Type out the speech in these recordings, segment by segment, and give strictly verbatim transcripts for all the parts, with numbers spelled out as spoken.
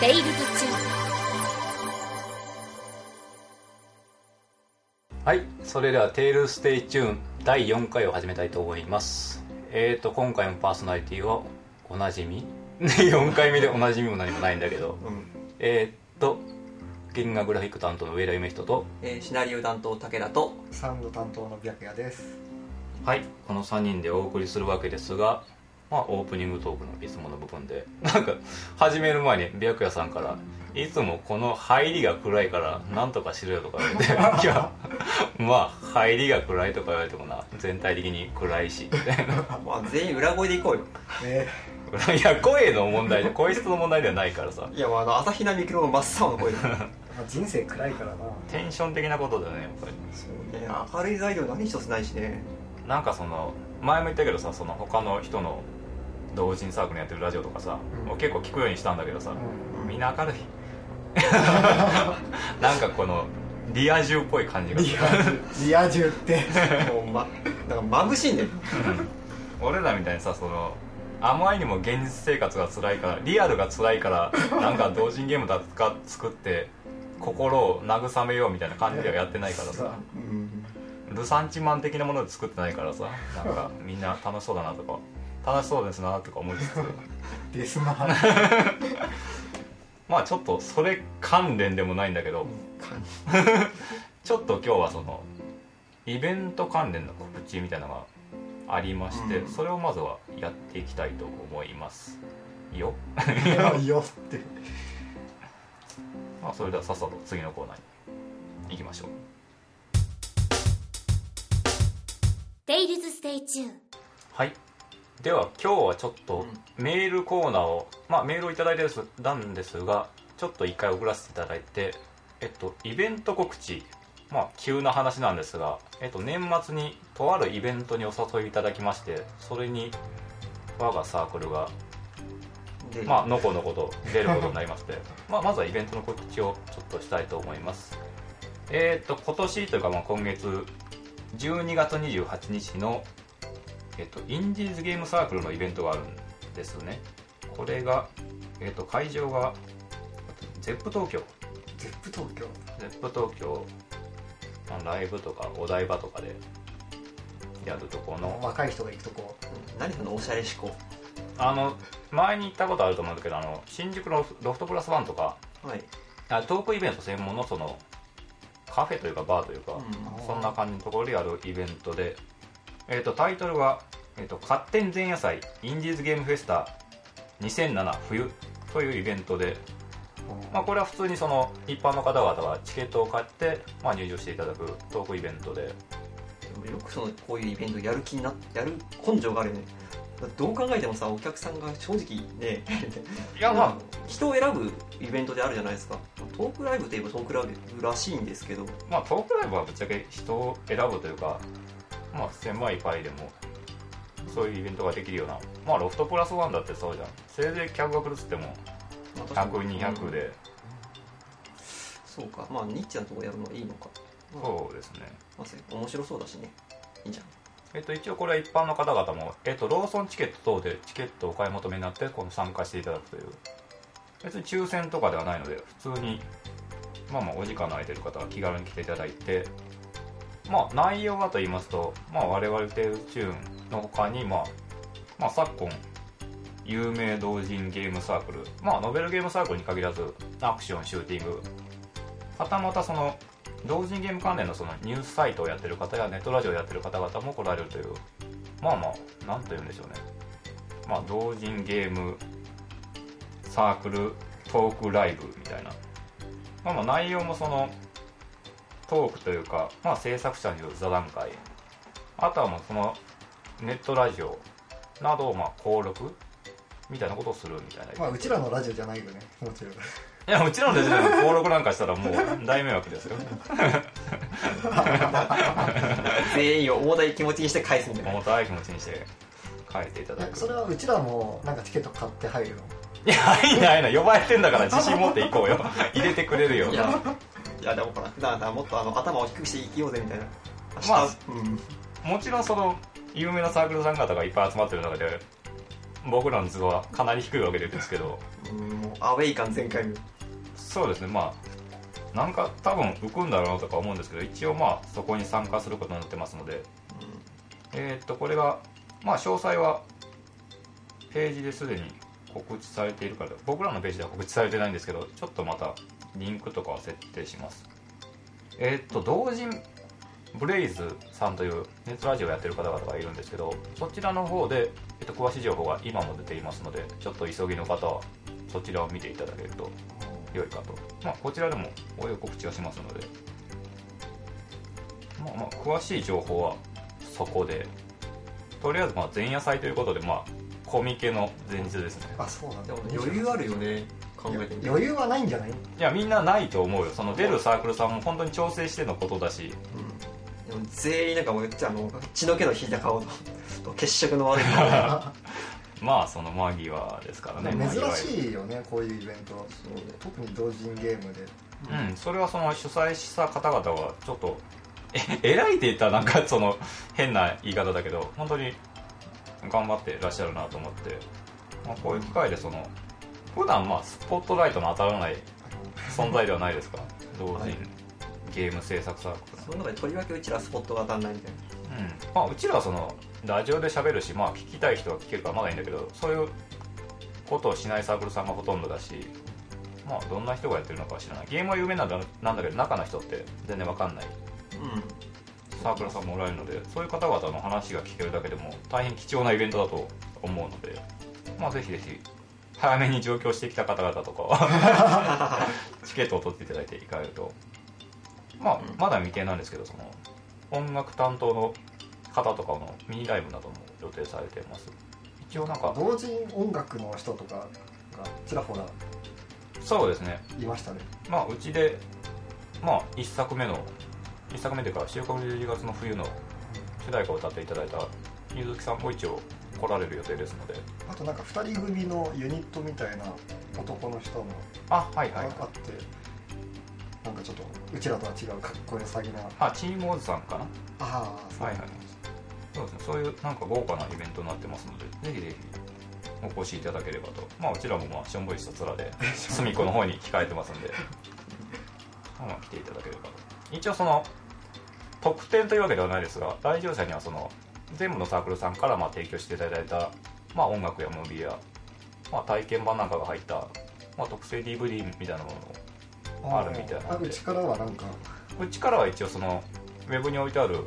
テイルズチューン。 はい、それではテイルステイチューンだいよんかいを始めたいと思います。えーと今回もパーソナリティはおなじみよんかいめでおなじみも何もないんだけど、うん、えーと原画グラフィック担当の上田夢人と、 えー、シナリオ担当武田とサウンド担当の白夜です。 はい、このさんにんでお送りするわけですが、まあ、オープニングトークのいつもの部分でなんか始める前に白夜さんからいつもこの入りが暗いからなんとかしろよとか言われていやまあ入りが暗いとか言われてもな全体的に暗いしみたいなまあ全員裏声でいこうよ、 ね、 いや声の問題で声質の問題ではないからさ。 いや、まあ、あの朝比奈みくろの真っ青の声で人生暗いからな。 テンション的なことだよねやっぱり。 そうね、明るい材料何一つないしね。 なんかその前も言ったけどさ、その他の人の同人サークルやってるラジオとかさ、うん、結構聞くようにしたんだけどさ、うん、みんな明るいなんかこのリア充っぽい感じがリアリア充ってもう、ま、なんか眩しいんだよ俺らみたいにさ、そのあまりにも現実生活が辛いからリアルが辛いからなんか同人ゲームだか作って心を慰めようみたいな感じではやってないからさ、うん、ルサンチマン的なもので作ってないからさ、なんかみんな楽しそうだなとか楽しそうですなとか思いつつですなまあちょっとそれ関連でもないんだけど、うん、ちょっと今日はそのイベント関連の告知みたいなのがありまして、うん、それをまずはやっていきたいと思いますよよってまあそれではさっさと次のコーナーに行きましょう。 テイルズステイチューン。 はい、では今日はちょっとメールコーナーを、まあメールをいただいてたんですが、ちょっと一回送らせていただいて、えっとイベント告知、まあ急な話なんですが、えっと年末にとあるイベントにお誘いいただきまして、それに我がサークルがまあのこのこと出ることになりましてまあまずはイベントの告知をちょっとしたいと思います。えっと今年というかまあ今月じゅうにがつにじゅうはちにちのえっと、インディーズゲームサークルのイベントがあるんですね。これが、えっと、会場が ゼップ 東京ゼップ 東京ゼップ 東京ライブとかお台場とかでやるとこの若い人が行くとこ、 何そのおしゃれ思考。 あの前に行ったことあると思うんだけど、あの新宿のロフトプラスワンとか、はい、トークイベント専門のそのカフェというかバーというか、うん、そんな感じのところでやるイベントで、えー、とタイトルが、えーと「勝手に前夜祭インディーズゲームフェスタにせんなな冬」というイベントで、まあ、これは普通にその一般の方々はチケットを買って、まあ、入場していただくトークイベントで、 よくそのこういうイベントやる気になやる根性があるよね。どう考えてもさ、お客さんが正直ねいやまあ人を選ぶイベントであるじゃないですか。トークライブといえばトークライブらしいんですけど、 まあトークライブはぶっちゃけ人を選ぶというか、まあ狭いパイでもそういうイベントができるような、まあロフトプラスワンだってそうじゃん。せいぜい客が来るっつってもひゃく、にひゃくで、うん、 そうか、まあニッチなとこやるのはいいのか、 まあ、そうですね、 まあ、面白そうだしね、いいんじゃん。 えっと一応これは一般の方々も、えっとローソンチケット等でチケットをお買い求めになってこの参加していただくという、別に抽選とかではないので普通にまあまあお時間の空いてる方は気軽に来ていただいて、まあ、内容はと言いますと、まあ、我々テイルチューンの他に、まあまあ、昨今有名同人ゲームサークル、まあ、ノベルゲームサークルに限らずアクション、シューティング、はたまたその同人ゲーム関連のそのニュースサイトをやってる方やネットラジオをやってる方々も来られるという、まあまあなんと言うんでしょうね、まあ、同人ゲームサークルトークライブみたいな、まあ、まあ内容もそのトークというか、まあ、制作者による座談会、あとはもうそのネットラジオなどをまあ登録みたいなことをするみたいな、 まあうちらのラジオじゃないよね、もちろん。 いや、うちらのラジオで登録なんかしたらもう大迷惑ですよ全員を重たい気持ちにして返すみたいな。 重たい気持ちにして返していただく。 それはうちらもなんかチケット買って入るの？ いや、入んないな、呼ばれてんだから自信持っていこうよ入れてくれるよ。 いやいやでもほら普段はもっとあの頭を低くして生きようぜみたいな。 まあ、うん、もちろんその有名なサークルさん方がいっぱい集まってる中で、 僕らの図はかなり低いわけですけど、 うんもうアウェイ感全開の。 そうですね、まあなんか多分浮くんだろうなとか思うんですけど、一応まあそこに参加することになってますので、えー、っとこれがまあ詳細はページですでに告知されているから、僕らのページでは告知されてないんですけど、ちょっとまたリンクとかは設定します。えー、っと同人ブレイズさんというネットラジオをやってる方々がいるんですけど、そちらの方で、えっと、詳しい情報が今も出ていますので、ちょっと急ぎの方はそちらを見ていただけると良いかと。まあこちらでもおい告知はしますので、まあまあ詳しい情報はそこで、とりあえずまあ前夜祭ということで、まあコミケの前日ですね。 あ、そうなんだ。 でも余裕あるよね、考えてみて。 余裕はないんじゃない？ いやみんなないと思うよ。その出るサークルさんも本当に調整してのことだし、 うん、でも全員なんかもうあの血の気の引いた顔の血色の悪い顔がまあその間際ですからね。 珍しいよね、こういうイベント。特に同人ゲームで。 うん、それはその主催した方々はちょっとえ偉いって言ったらなんかその変な言い方だけど、本当に頑張ってらっしゃるなと思って、まあ、こういう機会でその普段まあスポットライトの当たらない存在ではないですか同人、はい、ゲーム制作サークル。 その中でとりわけうちらスポットが当たんないみたいな。 うん、まあうちらはそのラジオで喋るし、まあ聞きたい人は聞けるからまだいいんだけど、そういうことをしないサークルさんがほとんどだし、まあどんな人がやってるのかは知らない。ゲームは有名なんだなんだけど中の人って全然わかんない、うん、サークルさんもおられるので、そういう方々の話が聞けるだけでも大変貴重なイベントだと思うので、まあぜひぜひ早めに上京してきた方々とかはチケットを取っていただいて行かれると、まあまだ未定なんですけど、その音楽担当の方とかのミニライブなども予定されています。一応なんか同人音楽の人とかがちらほらそうですねいましたね。 まあうちでまあいっさくめのいっさくめというか収穫じゅういちがつの冬の主題歌を歌っていただいたゆずきさんも一応来られる予定ですので、 あとなんかふたり組のユニットみたいな男の人もあはいはい、はい、 あって、なんかちょっとうちらとは違うかっこよさげな、 あチームオズさんかな、 ああはいはい、そうですね、そういうなんか豪華なイベントになってますので、ぜひぜひお越しいただければと。まあうちらもまあしょんぼりした面で隅っこの方に控えてますんでまあ来ていただければと。一応その特典というわけではないですが、来場者にはその全部のサークルさんからまあ提供していただいた、まあ、音楽やムービーや、まあ、体験版なんかが入った、まあ、特製 ディーブイディー みたいなものもあるみたいなので、 うちからはなんかうちからは一応そのウェブに置いてあるも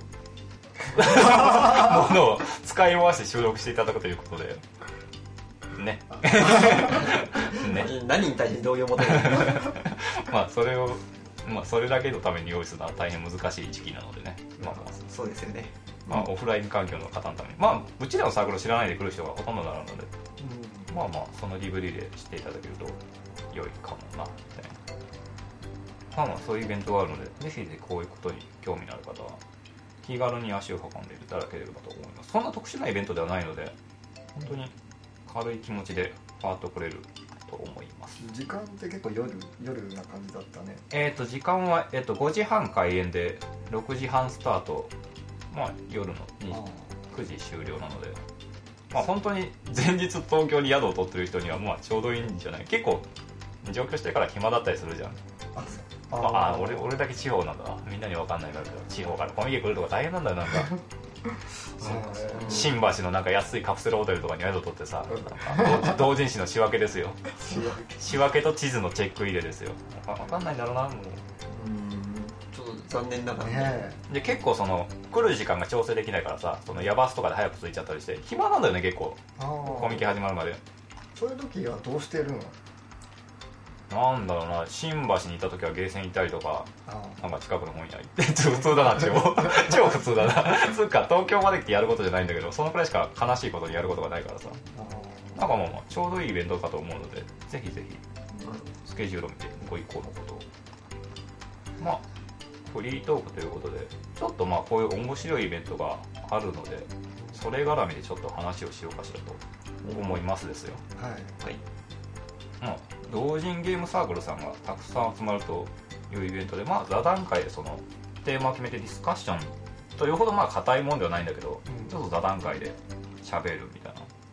のを使い回して収録していただくということでねね何に対して同意を求めるまあそれをまあそれだけのために用意するのは大変難しい時期なのでね、まあまあそうですよね、 まあ、オフライン環境の方のために、まあうちらのサークルを知らないで来る人がほとんどなので、うん、まあまあその ディーブイディー で知っていただけると良いかもなみたいな、まあまあそういうイベントがあるので、ぜひぜひこういうことに興味のある方は気軽に足を運んでいただければと思います。そんな特殊なイベントではないので、本当に軽い気持ちでパーッと来れると思います。 時間って結構夜夜な感じだったね。 えっ、ー、と時間は、えー、とごじはん開演でろくじはんスタート、まあ夜のくじ終了なので、まあ本当に前日東京に宿を取ってる人にはまあちょうどいいんじゃない。結構上京してから暇だったりするじゃん。ああ、まあ、あ俺俺だけ地方なんだ、みんなに分かんないからけど、地方からコミケ来るとか大変なんだよ。なんか新橋のなんか安いカプセルホテルとかに宿取ってさ、なんか同人誌の仕分けですよ仕分けと地図のチェック入れですよ。分かんないんだろうな、もう。 うん、ちょっと残念ながらね。 で結構その来る時間が調整できないからさ、そのヤバスとかで早く着いちゃったりして暇なんだよね結構、コミケ始まるまで。 そういう時はどうしてるの？ なんだろうな、新橋にいた時はゲーセン行ったりとか、なんか近くの本屋行って普通だな、超超普通だなつうか東京まで来てやることじゃないんだけど、そのくらいしか悲しいことにやることがないからさ、なんかもうちょうどいいイベントかと思うので、ぜひぜひスケジュールを見てご意向のことを。まあフリートークということで、ちょっとまあこういう面白いイベントがあるので、それ絡みでちょっと話をしようかしらと思いますですよ。 はい、 はい。まあ、同人ゲームサークルさんがたくさん集まるというイベントで、まあ座談会でそのテーマを決めてディスカッションというほどまあ硬いもんではないんだけど、うん、ちょっと座談会で喋るみたいな、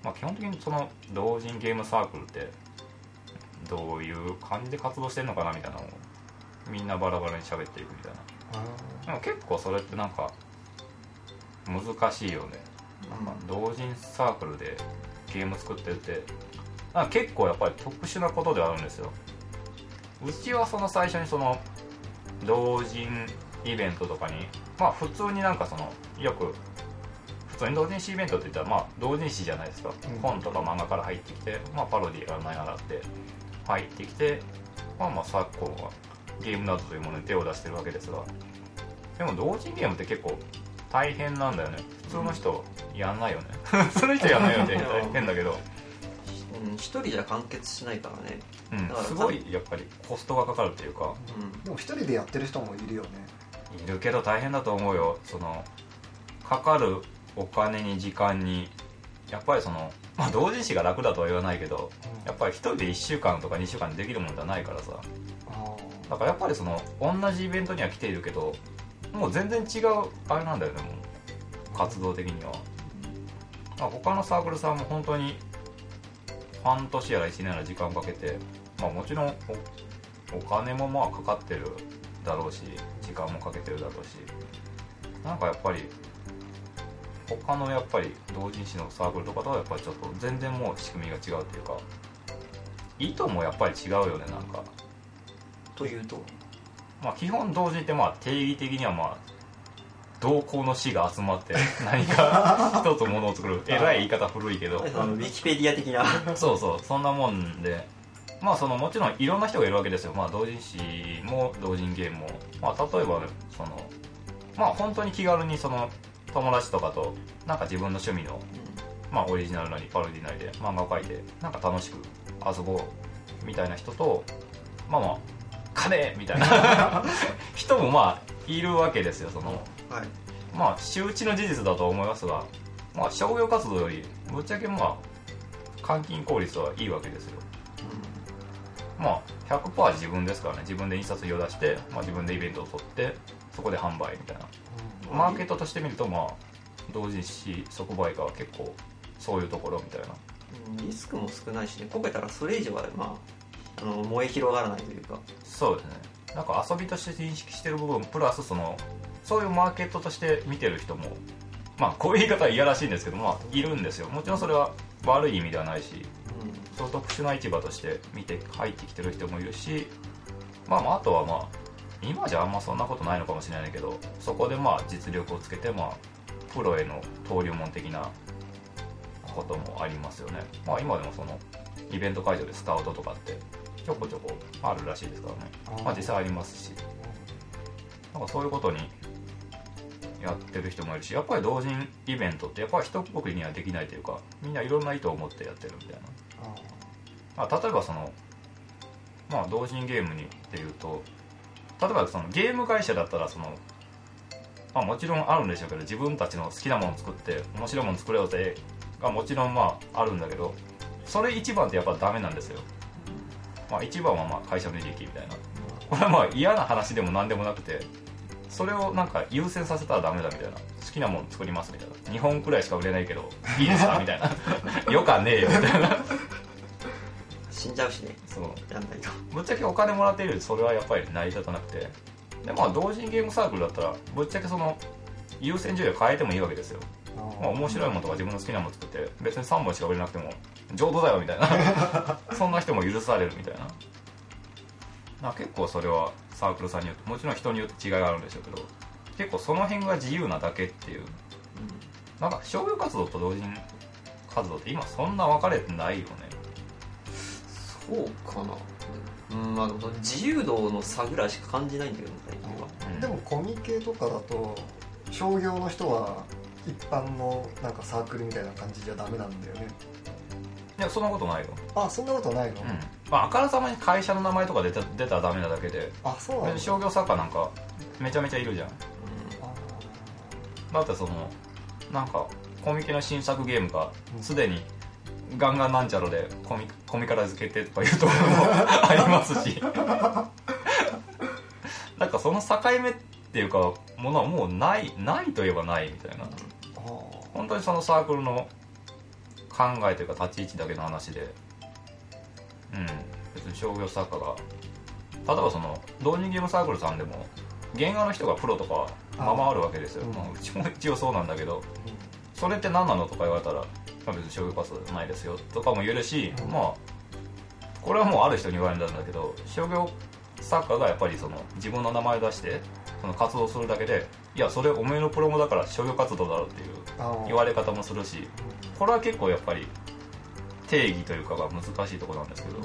まあ、基本的にその同人ゲームサークルってどういう感じで活動してるのかなみたいなのをみんなバラバラに喋っていくみたいな。でも結構それってなんか難しいよね。なんか同人サークルでゲーム作ってるってなんか結構やっぱり特殊なことではあるんですよ。うちはその最初にその同人イベントとかにまあ普通になんかそのよく普通に同人誌イベントって言ったらまあ同人誌じゃないですか、うん、本とか漫画から入ってきて、まあ、パロディーやらないやらって入ってきてまあまあ昨今はゲームなどというものに手を出してるわけですが、でも同人ゲームって結構大変なんだよね。普通の人やんないよね普通の人やんないよね大変だけどうん、一人じゃ完結しないからね、 うん、だからすごいやっぱりコストがかかるっていうか、 うん、でも一人でやってる人もいるよね。 いるけど大変だと思うよ。そのかかるお金に時間にやっぱりその、まあ、同人誌が楽だとは言わないけど、うん、やっぱり一人でいっしゅうかんとかにしゅうかんでできるものじゃないからさ。だからやっぱりその同じイベントには来ているけどもう全然違うあれなんだよね、もう活動的には、まあ、他のサークルさんも本当に半年やらいちねんやら時間かけて、まあ、もちろん お, お金もまあかかってるだろうし時間もかけてるだろうし、なんかやっぱり他のやっぱり同人誌のサークルとかとはやっぱりちょっと全然もう仕組みが違うっていうか意図もやっぱり違うよね。なんかというと、 まあ、基本同人ってまあ定義的にはまあ同行の士が集まって何か一つものを作るえらい言い方古いけどあのウィキペディア的なそうそうそんなもんで、まあそのもちろんいろんな人がいるわけですよ。まあ同人誌も同人ゲームも、まあ、例えば、ね、そのまあ本当に気軽にその友達とかとなんか自分の趣味の、まあ、オリジナルなりパロディなりで漫画を描いてなんか楽しく遊ぼうみたいな人と、まあまあ金みたいな人もまあいるわけですよ。その、はい、まあ周知の事実だと思いますが、まあ、商業活動よりぶっちゃけまあ換金効率はいいわけですよ、うん、まあ ひゃくパーセント 自分ですからね。自分で印刷費を出して、まあ、自分でイベントを取ってそこで販売みたいな、うん、マーケットとして見るとまあ同人誌即売会は結構そういうところみたいな、 うん、リスクも少ないしね。こけたらそれ以上はまああの燃え広がらないというか。 そうですね。なんか遊びとして認識してる部分プラスそのそういうマーケットとして見てる人もまあこういう言い方はいやらしいんですけど、まあいるんですよ。もちろんそれは悪い意味ではないし、うん、そう特殊な市場として見て入ってきてる人もいるし、まあまああとはまあ今じゃあんまそんなことないのかもしれないけど、そこでまあ実力をつけてまあプロへの登竜門的なこともありますよね。まあ今でもそのイベント会場でスカウトとかってちょこちょこあるらしいですからね。まあ実際ありますし、なんかそういうことにやってる人もいるし、やっぱり同人イベントってやっぱり一括りにはできないというか、みんないろんな意図を持ってやってるみたいな。あまあ、例えばそのまあ同人ゲームにっていうと、例えばそのゲーム会社だったらそのまあもちろんあるんでしょうけど、自分たちの好きなものを作って面白いもの作れようぜがもちろんまああるんだけど、それ一番ってやっぱダメなんですよ。まあ、一番はまあ会社の利益みたいな、これはまあ嫌な話でも何でもなくて、それをなんか優先させたらダメだみたいな。好きなもの作りますみたいな。にほんくらいしか売れないけどいいですかみたいなよかねえよみたいな死んじゃうしね。 そうやんないとぶっちゃけお金もらっているよりそれはやっぱり成り立たなくて、でまあ同人ゲームサークルだったらぶっちゃけその優先順位を変えてもいいわけですよ。まあ、面白いものとか自分の好きなもの作って別にさんぼんしか売れなくても上等だよみたいなそんな人も許されるみたいな。まあ結構それはサークルさんによってもちろん人によって違いがあるんでしょうけど、結構その辺が自由なだけっていう、うん、なんか商業活動と同人活動って今そんな分かれてないよね。 そうかな。うん、まあ、自由度の差ぐらいしか感じないんだけど最近は、 うん、でもコミケとかだと商業の人は一般のなんかサークルみたいな感じじゃダメなんだよね。 いやそんなことないよ。 あ、そんなことないの、うん、 まあ、あからさまに会社の名前とか出た、出たらダメなだけで。 あ、そうなんだ。 商業作家なんかめちゃめちゃいるじゃん、うん、だってそのなんかコミケの新作ゲームがすでにガンガンなんちゃらでコミ、コミカライズ決定とかいうところもありますしなんかその境目っていうかものはもうないないといえばないみたいな、本当にそのサークルの考えというか立ち位置だけの話で、うん別に商業作家が例えばその同人ゲームサークルさんでも原画の人がプロとかままあるわけですよ、 うんまあ、うちも一応そうなんだけど、それって何なのとか言われたら、まあ、別に商業活動じゃないですよとかも言えるし、 うんまあこれはもうある人に言われたんだけど、商業作家がやっぱりその自分の名前を出してその活動するだけで、いやそれおめえのプロモだから商業活動だろっていう言われ方もするし、これは結構やっぱり定義というかが難しいところなんですけど、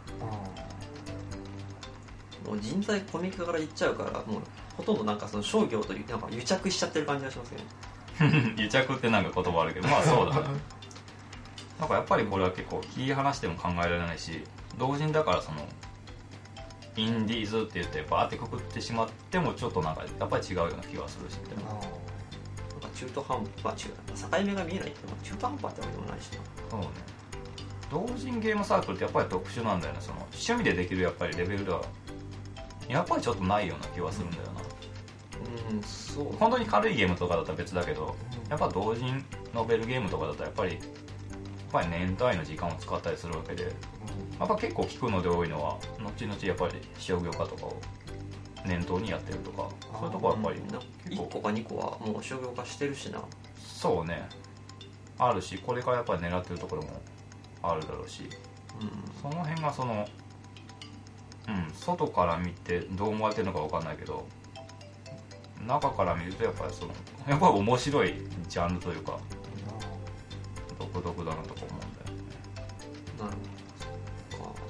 もう人材コミカから言っちゃうからもうほとんどなんかその商業というなんか癒着しちゃってる感じがしますね。 癒着ってなんか言葉あるけどまあそうだねなんかやっぱりこれは結構切り離しても考えられないし、同人だからそのインディーズって言ってバーってくくってしまってもちょっとなんかやっぱり違うような気がするしみたいな。 なんか中途半端違う境目が見えないっていうのは中途半端ってわけでもないしな。 そうね、同人ゲームサークルってやっぱり特殊なんだよね。その趣味でできるやっぱりレベルではやっぱりちょっとないような気はするんだよな。 うんそう。 本当に軽いゲームとかだったら別だけど、やっぱ同人ノベルゲームとかだったらやっぱりやっぱり年単位の時間を使ったりするわけで、やっぱ結構聞くので多いのは後々やっぱり商業化とかを念頭にやってるとか、そういうとこはやっぱりいっこかにこはもう商業化してるしな。 そうねあるし、これからやっぱり狙ってるところもあるだろうし、 うんその辺がそのうん外から見てどう思われてるのか分かんないけど、中から見るとやっぱりそのやっぱり面白いジャンルというか独特だなとか思うんだよね。 なるほど。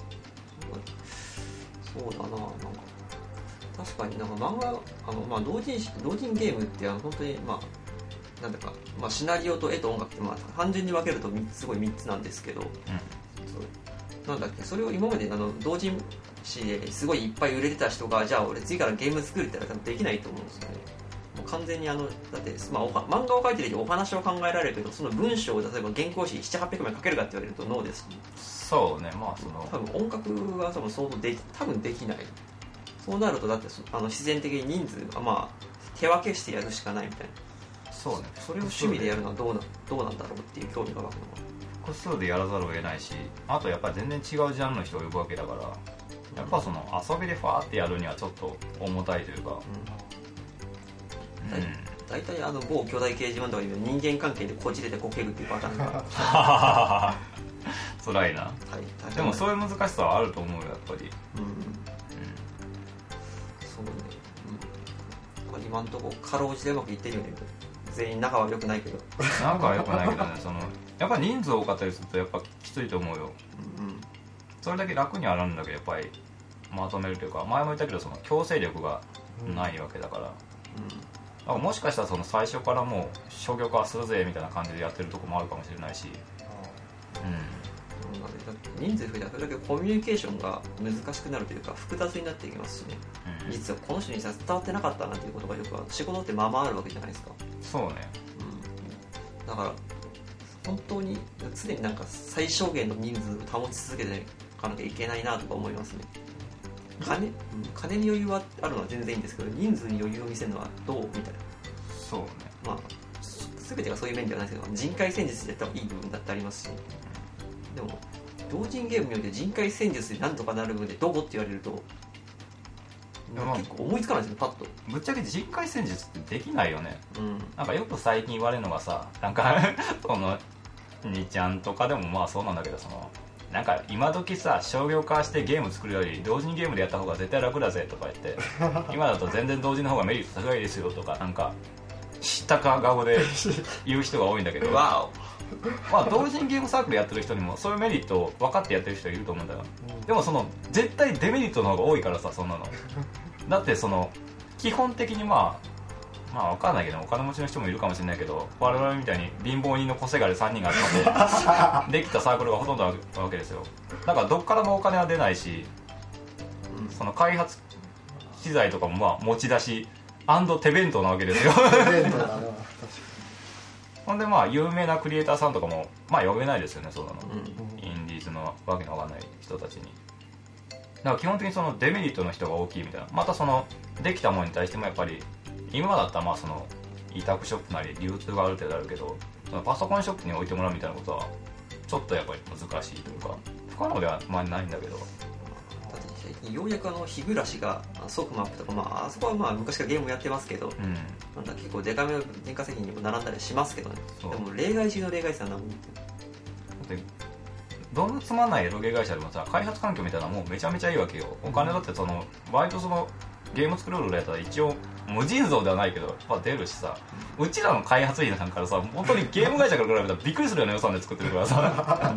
そうか。そうだな。なんか確かになんか漫画あのまあ同人同人ゲームってあの本当にまあなんだかまあシナリオと絵と音楽ってまあ単純に分けるとすごいみっつなんですけど、そうなんだっけそれを今まであの同人誌ですごいいっぱい売れてた人がじゃあ俺次からゲーム作るって言ったら多分できないと思うんですよね。もう完全にあのだって、まあ、お漫画を描いてる時お話を考えられるけどその文章を例えば原稿紙ななひゃくはっぴゃくまい書けるかって言われるとノーですし、 そうねまあその多分音楽は多分相当でき多分できない。そうなるとだってあの自然的に人数がまあ手分けしてやるしかないみたいな。 そうねそれを趣味でやるのはどうなどうなんだろうっていう興味が湧くのは複数でやらざるを得ないし、あとやっぱり全然違うジャンルの人を呼ぶわけだから、やっぱその遊びでファーってやるにはちょっと重たいというか、 うんうん大体あの某巨大掲示板とかいう人間関係でこじれてこけるっていうパターンが辛いな。 はいでもそういう難しさはあると思うよやっぱり。 うん、うん、そうね、うんまあ、今んとこかろうじてうまくいってるよね。全員仲は良くないけど仲は良くないけどねそのやっぱり人数多かったりするとやっぱきついと思うよ。 うんうんそれだけ楽にはなるんだけどやっぱりまとめるというか、前も言ったけどその強制力がないわけだから、だからもしかしたらその最初からもう商業化するぜみたいな感じでやってるとこもあるかもしれないし、うんうんだって人数増えたらそれだけコミュニケーションが難しくなるというか複雑になっていきますしね、 うん、 実はこの人に伝わってなかったなっていうことがよくある。仕事ってまあまああるわけじゃないですか、 そうねうん、だから本当に常になんか最小限の人数を保ち続けていかなきゃいけないなとか思いますね。金、うん、金に余裕はあるのは全然いいんですけど人数に余裕を見せるのはどうみたいな。 そうねまあ全てがそういう面ではないですけど人海戦術でやった方がいい部分だってありますし、でも同人ゲームにおいて人海戦術でなんとかなる部分でどこって言われると結構思いつかないですよパッと。 ぶっちゃけ人海戦術ってできないよね。 うんなんかよく最近言われるのがさ、なんかそのにちゃんとかでもまあそうなんだけど、そのなんか今時さ商業化してゲーム作るより同人ゲームでやった方が絶対楽だぜとか言って今だと全然同人の方がメリット高いですよとかなんか知ったか顔で言う人が多いんだけどわまあ同人ゲームサークルやってる人にもそういうメリットを分かってやってる人いると思うんだよ、うん、でもその絶対デメリットの方が多いからさ、そんなのだってその基本的にまあまあ分かんないけどお金持ちの人もいるかもしれないけど、我々みたいに貧乏人の個性があるさんにんが集まってできたサークルがほとんどなわけですよ。だからどっからもお金は出ないし、うん、その開発資材とかもまあ持ち出し手弁当なわけですよほんでまあ有名なクリエイターさんとかもまあ呼べないですよね、そんなの、うん、インディーズのわけのわかんない人たちに。だから基本的にそのデメリットの人が大きいみたいな。またそのできたものに対してもやっぱり今だったらまあその委託ショップなり流通がある程度あるけど、そのパソコンショップに置いてもらうみたいなことはちょっとやっぱり難しいというか不可能ではまあないんだけど、 最近ようやくあの日暮らしがソークマップとか、まあ、あそこはまあ昔からゲームやってますけど、 うん、 なんだ結構デカめの電化製品にも並んだりしますけどね。でも例外中の例外さなもんでどんなつまんないエロゲー会社でもさ開発環境みたいなのもうめちゃめちゃいいわけよ。お金だってその割とそのゲーム作るぐらいだったら一応無尽蔵ではないけどやっぱ出るしさ、うちらの開発員さんからさ本当にゲーム会社から比べたらびっくりするような予算で作ってるからさ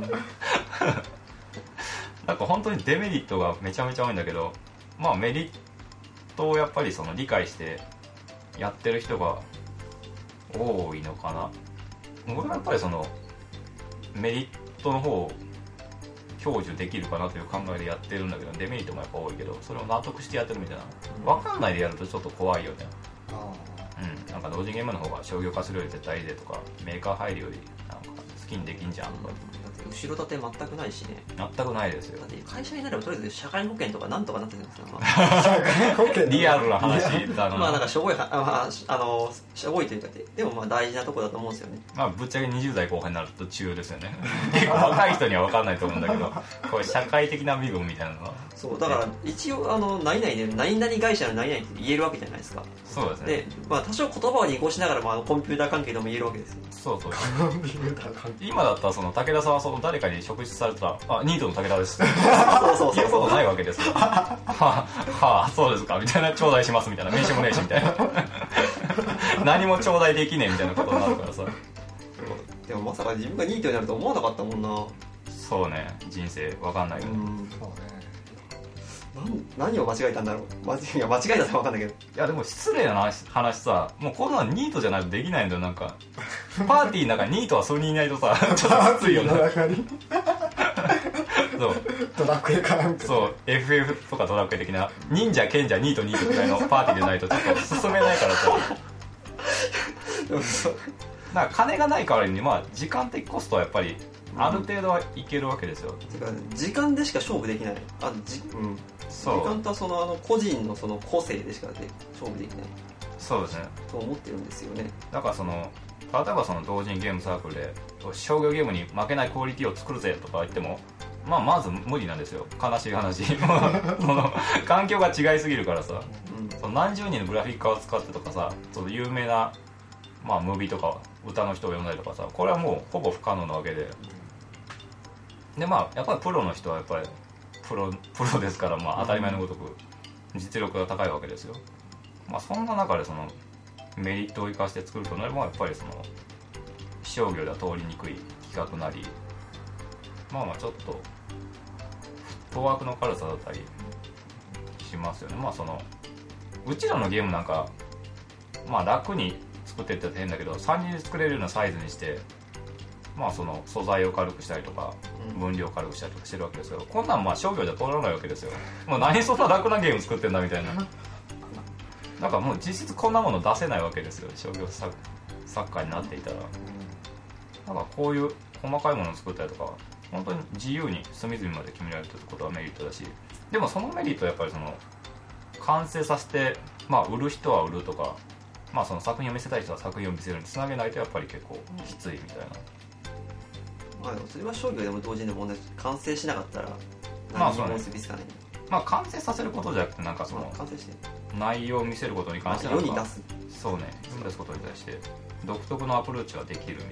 なんか本当にデメリットがめちゃめちゃ多いんだけど、まあメリットをやっぱりその理解してやってる人が多いのかな。僕はやっぱりそのメリットの方を享受できるかなという考えでやってるんだけど、デメリットもやっぱ多いけどそれを納得してやってるみたいな、分かんないでやるとちょっと怖いよね。うん、なんか同人ゲームの方が商業化するより絶対いいでとかメーカー入るよりなんか好きにできんじゃんとか、 うん、後ろ盾全くないしね。 全くないですよ。 だって会社になればとりあえず社会保険とかなんとかなってるんですよ、まあ、 リアルな話だな。 まあなんかしょぼいはあ、まあ、あのしょぼいというかでもまあ大事なところだと思うんですよね。 まあぶっちゃけにじゅう代後半になると中ですよね結構若い人には分かんないと思うんだけどこれ社会的な身分みたいなのはそうだから一応あの何々で何々会社の何々って言えるわけじゃないですか。 そうですね。 で、まあ、多少言葉を濁しながらもあのコンピューター関係でも言えるわけですよ。 そうそうコンピューター関係。 今だったらその武田さんはその誰かに職質されたらあニートの武田ですそうそうそう言うことないわけですよはあ、はあ、そうですかみたいな、頂戴しますみたいな、名刺もねえしみたいな何も頂戴できねえみたいなことになるからさ。 でもまさか自分がニートになると思わなかったもんな。 そうね、人生わかんないよね。 うんそうね。 何何を間違えたんだろう。間違いや間違えたら分かんないけど。 いやでも失礼な話、話さ、もうこんなのニートじゃないとできないんだよ。なんかパーティーの中にニートは数人いないとさちょっときついよねそうドラクエかなんか。 そう エフエフ とかドラクエ的な忍者賢者ニートニートくらいのパーティーでないとちょっと進めないからさでもそうなんか金がない代わりにまあ時間的コストはやっぱりある程度はいけるわけですよ。 てか時間でしか勝負できない。あじ、うん、 そう時間とそのあの個人のその個性でしかで勝負できないそうですね。 と思ってるんですよね。 だからその例えばその同人ゲームサークルで商業ゲームに負けないクオリティを作るぜとか言っても、まあ、まず無理なんですよ。悲しい話その環境が違いすぎるからさ、 うん、 その何十人のグラフィッカーを使ってとかさ、その有名な、まあ、ムービーとか歌の人を呼んだりとかさ、これはもうほぼ不可能なわけで、でまあやっぱりプロの人はやっぱりプロプロですから、まあ、当たり前のごとく実力が高いわけですよ。まあ、そんな中でそのメリットを生かして作るとなればやっぱりその商業では通りにくい企画なり、まあまあちょっとフットワークの軽さだったりしますよね。まあそのうちらのゲームなんかまあ楽に作ってって変だけどさんにんで作れるようなサイズにして、まあその素材を軽くしたりとか分量を軽くしたりとかしてるわけですけど、こんなんまあ商業じゃ通らないわけですよ。もう何そんな楽なゲーム作ってんだみたいななんかもう実質こんなもの出せないわけですよ、商業サッカーになっていたら。なんかこういう細かいものを作ったりとか本当に自由に隅々まで決められてることはメリットだし、でもそのメリットはやっぱりその完成させて、まあ、売る人は売るとか、まあ、その作品を見せたい人は作品を見せるにつなげないとやっぱり結構きついみたいな。 まあ、それは商業でも同時に問題、完成しなかったらまあ何にも結びつかない。 まあ完成させることじゃなくてなんかその、 まあ、完成して内容を見せることに関して世に出す。 そうね、世に出すことに対して独特のアプローチができるみたい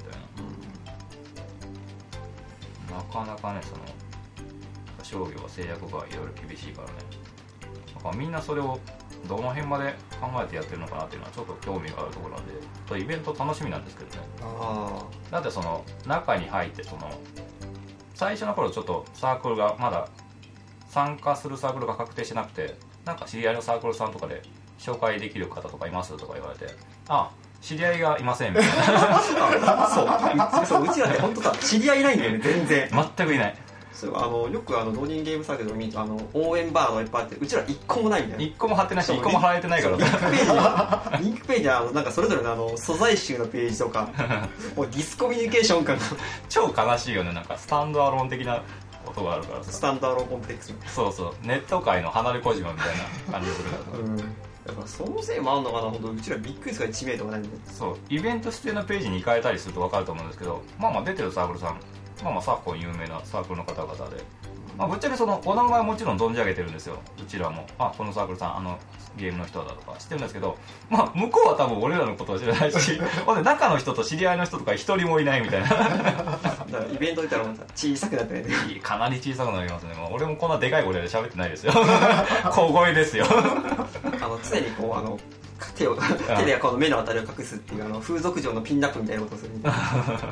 な、うん、なかなかねその商業は制約がいろいろ厳しいからね。だからみんなそれをどの辺まで考えてやってるのかなっていうのはちょっと興味があるところなんで、とイベント楽しみなんですけどね。 あだってその中に入ってその最初の頃ちょっとサークルがまだ参加するサークルが確定してなくて、なんか知り合いのサークルさんとかで紹介できる方とかいますとか言われて、あ知り合いがいませんみたいあそうそううちらって本当さ知り合いいないんだよね全然な全くいない。 そうあのよくあの同人ゲームサークルを見るとあの応援バーがいっぱいあってうちら一個もないみたいな。 一個も貼ってないし一個も貼られてないからリンクページリンクページはあのなんかそれぞれのあの素材集のページとかもうディスコミュニケーション感が超悲しいよね。なんかスタンドアローン的なことがあるからさ、 スタンドアローコンプレックス。 そうそうネット界の離れ小島みたいな感じがするからうんだからそのせいもあんのかな。本当うちらびっくりするから知名度がないんで。 そうイベント指定のページに行かれたりすると分かると思うんですけど、まあまあ出てるサークルさんまあまあ昨今有名なサークルの方々で、まあ、ぶっちゃけそのお名前はもちろん存じ上げてるんですよ。うちらもあこのサークルさんあのゲームの人だとか知ってるんですけど、まあ向こうは多分俺らのことを知らないしほんで中の人と知り合いの人とか一人もいないみたいなだからイベント出たらまた小さくなってねかなり小さくなりますね。もう俺もこんなでかい声で喋ってないですよ小声ですよあの常にこうあの手を手でこの目のあたりを隠すっていうあの風俗嬢のピンナップみたいなことをするみたいな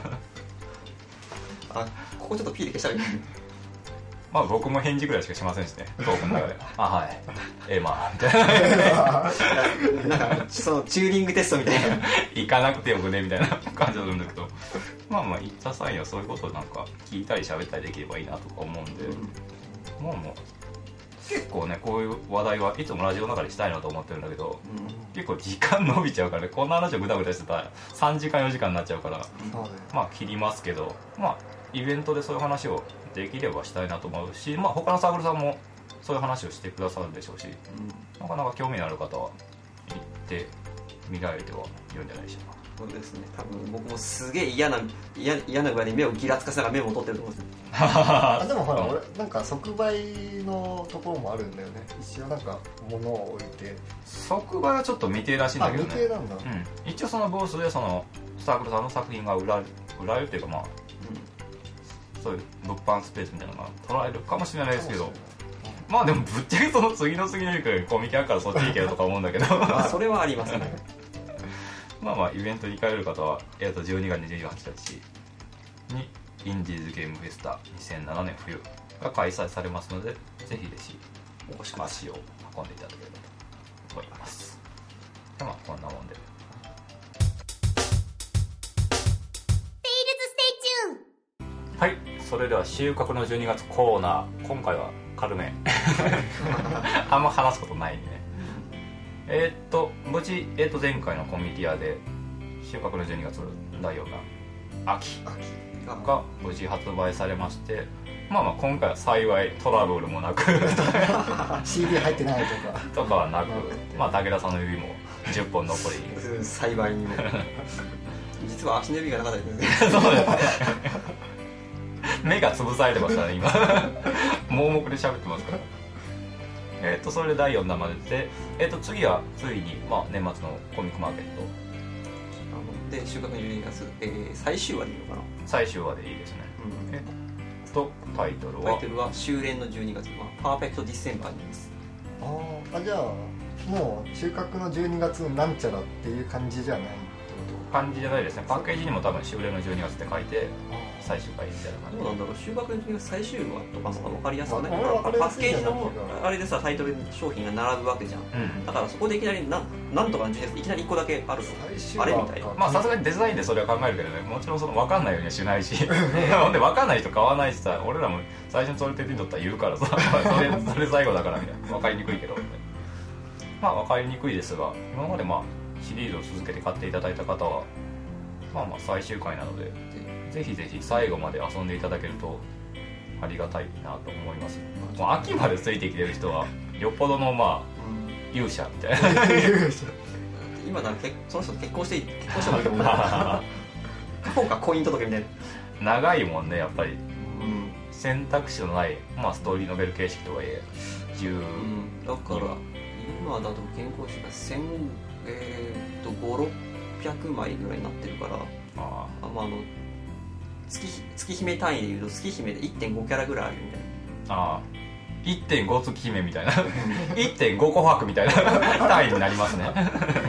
あここちょっとピーで消したらいいまあ僕も返事ぐらいしかしませんしね、トークの中であはいええまあみたいななんかそのチューリングテストみたいな行かなくてよくねみたいな感じなんだけど、まあまあ行った際にはそういうことをなんか聞いたり喋ったりできればいいなとか思うんで、うん、もうもう結構ねこういう話題はいつもラジオの中でしたいなと思ってるんだけど、うん、結構時間伸びちゃうからね、こんな話をグダグダしてたらさんじかんよじかんになっちゃうから、うん、まあ切りますけど、まあイベントでそういう話をできればしたいなと思うし、まあ他のサークルさんもそういう話をしてくださるでしょうし、うん、なかなか興味のある方は行ってみられてはいるんじゃないでしょうか。 そうですね、多分僕もすげえ嫌な嫌嫌な具合に目をギラつかせながらメモを取ってると思うんですよあでもほら、俺なんか即売のところもあるんだよね。一応なんか物を置いて即売はちょっと未定らしいんだけどね。 あ未定なんだ、 うん、一応そのブースでそのサークルさんの作品が売られる売られるっていうかまあ、うん、そういう物販スペースみたいなのが捉えるかもしれないですけど、まあでもぶっちゃけその次の次の日くらいコミケあるからそっち行けるとか思うんだけどまあそれはありますねまあまあイベントに行かれる方は、えー、とじゅうにがつにじゅうはちにちにインディーズゲームフェスタにせんななねん冬が開催されますので、ぜひぜひお足を運んでいただければと思います。でまあこんなもんではい、それでは収穫のじゅうにがつコーナー、今回は軽めあんま話すことないんでね。えー、っと無事、えー、っと前回のコミュニティアで収穫のじゅうにがつだような秋が無事発売されまして、まあまあ今回は幸いトラブルもなくシーディー 入ってないとかとかはなく、まあ武田さんの指もじゅっぽん残り幸いにも実は足の指がなかったですねそうですね目が潰されてますからね今盲目で喋ってますから。えっとそれでだいよんだんまでで、えっと次はついに、まあ、年末のコミックマーケットあので収穫のじゅうにがつ、えー、最終話でいいのかな。 最終話でいいですね、うん、えっとタイトルはタイトルは終焉のじゅうにがつ、まあ、パーフェクトディセンバーにいます。 ああじゃあもう収穫のじゅうにがつなんちゃらっていう感じじゃないってこと感じじゃないですね。パッケージにも多分終焉のじゅうにがつって書いて最終回みたいな感じ。 どうなんだろう、収穫のじゅうにがつ最終話とかの方が分かりやすくない、まあ、パッケージのあれでさタイトル商品が並ぶわけじゃん、うん、だからそこでいきなりななんとかのじゅうにがついきなりいっこだけあるとあれみたいな。 まあさすがにデザインでそれは考えるけどね、もちろんその分かんないようにはしないしほんで分かんない人買わないしさ、俺らも最初にそれ手に取ったら言うからさそれそれ最後だからみたいな、分かりにくいけどまあ分かりにくいですが、今までまあシリーズを続けて買っていただいた方はまあまあ最終回なのでぜひぜひ最後まで遊んでいただけるとありがたいなと思います。もう秋までついてきてる人はよっぽどのまあ、うん、勇者みたいな今ならその人と結婚して結婚してもらうと思う過去か婚姻届みたいな。長いもんねやっぱり、うん、選択肢のない、まあ、ストーリーノベル形式とはいえじゅう、うん、 だから今だと原稿紙がせんえー、とごひゃくろっぴゃくまいぐらいになってるから、ああ、まあ、あの 月, 月姫単位でいうと月姫で いってんご キャラぐらいあるみたいな。 ああ いってんご 月姫みたいないってんご 琥珀みたいな単位になりますね、うん、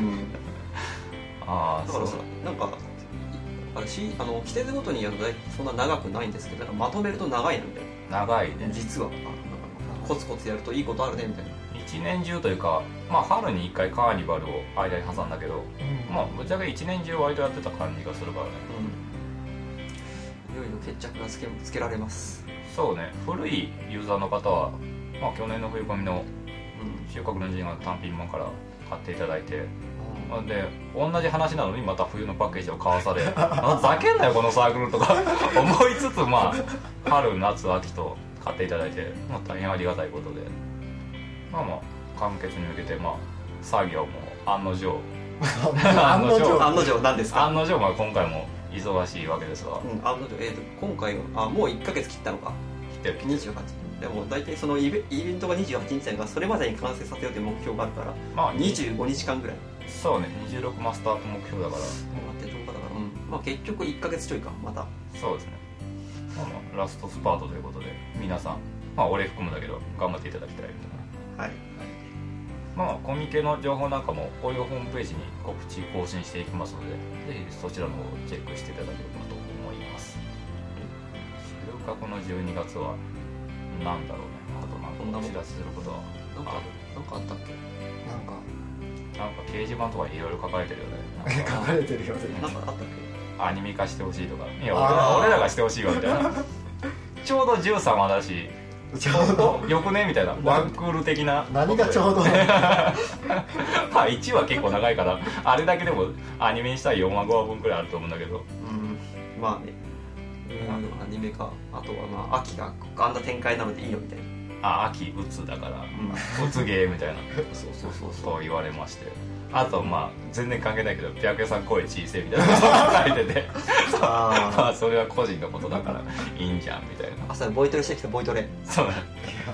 ああだからさなんかあしあの季節ごとにやるとそんな長くないんですけど、なんかまとめると長いなみたいな。 長いね実はあなんかコツコツやるといいことあるねみたいな。 一年中というか、まあ、春にいっかいカーニバルを間に挟んだけど、うん、まあぶっちゃけ一年中割とやってた感じがするからね、 うん、いよいよ決着がつけ、つけられます。 そうね、古いユーザーの方は、まあ、去年の冬込みの収穫のじゅうにがつ単品版から買っていただいて、うん、で同じ話なのにまた冬のパッケージを買わされざけんなよこのサークルとか思いつつ、まあ春夏秋と買っていただいて、まあ、大変ありがたいことで、まあまあ完結に向けて、まあ作業も案の定案の定案の定なんですか。 案の定、まあ今回も忙しいわけですが、 うん、あの、えー、と今回はあもういっかげつ切ったのか来てるにじゅうはちでも大体そのイベ、イベントがにじゅうはちにちだからそれまでに完成させようという目標があるから、 まあにじゅうごにちかんぐらいそうね、にじゅうろくマスタート目標だから、 待ってどうかだから、うんまあ、結局いっかげつちょいかまたそうですね、まあまあラストスパートということで皆さん、まあ俺含むだけど頑張っていただきたい。 はい、 まあコミケの情報なんかもこういうホームページに告知更新していきますので、ぜひそちらの方をチェックしていただければと思います。収穫のじゅうにがつはなんだろうね、あとなんかお知らせすることはなんかあるなんかあったっけなんかなんか掲示板とかいろいろ書かれてるよね。 書かれてるよね。 なんかあったっけアニメ化してほしいとか、いや俺あらー俺らがしてほしいわみたいなちょうどじゅうさん話だしちょうどよくねみたいなワンクール的な何がちょうどまあいちわ結構長いからあれだけでもアニメにしたらよんわごわぶんくらいあると思うんだけど、 うんまあねうんアニメかあとはまあ秋があんな展開なのでいいよみたいなあ秋うつだからうんうつゲーみたいなそうそうそうそうと言われまして、あとまあ全然関係ないけど白夜さん声小せえみたいなことが書いててあまあそれは個人のことだからいいんじゃんみたいな。 朝ボイトレしてきたボイトレそうだ